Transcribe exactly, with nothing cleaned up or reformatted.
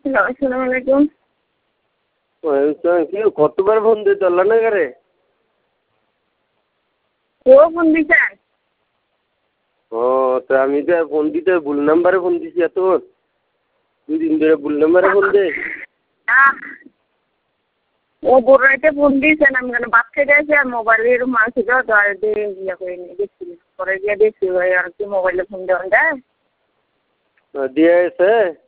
আসসালামু আলাইকুম। কি কতবার ফোন দিয়ে চললা না করে? ও ফোন দিছে? ও তো আমি তো ফোন দিতে ভুল নাম্বারে ফোন দিছি এত দুই দিন ধরে ভুল নাম্বারে ফোন দে। ও বড় রাইতে ফোন দিয়েছেন আমি কেন বাদ খেয়ে গেছি আর মোবাইলে এরকম মারছিল তো আর দিয়ে ইয়ে করিনি দেখছি পরে গিয়ে দেখছি ভাই আর কি মোবাইলে ফোন দেওয়া যায় দিয়ে এসে